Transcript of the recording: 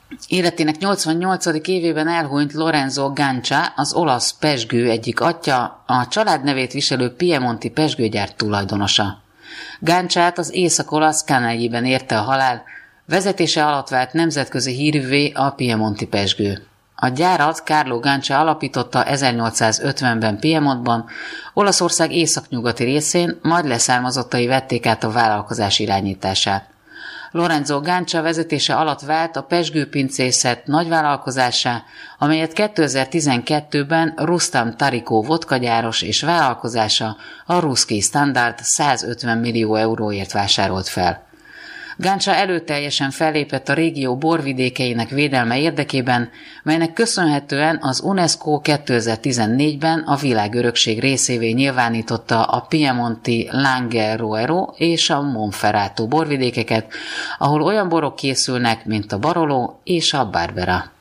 Életének 88. évében elhunyt Lorenzo Gancia, az olasz pezsgő egyik atya, a családnevét viselő piemonti pezsgőgyár tulajdonosa. Ganciát az észak-olasz Canelliben érte a halál, vezetése alatt vált nemzetközi hírűvé a piemonti pezsgő. A gyárat Carlo Gancia alapította 1850-ben Piemontban, Olaszország északnyugati részén, majd leszármazottai vették át a vállalkozás irányítását. Lorenzo Gancia vezetése alatt vált a pezsgőpincészet nagyvállalkozásá, amelyet 2012-ben Rustam Tarikó vodkagyáros és vállalkozása, a Ruski Standard 150 millió euróért vásárolt fel. Gancia előteljesen fellépett a régió borvidékeinek védelme érdekében, melynek köszönhetően az UNESCO 2014-ben a világörökség részévé nyilvánította a piemonti Langhe-Roero és a Monferrato borvidékeket, ahol olyan borok készülnek, mint a Barolo és a Barbera.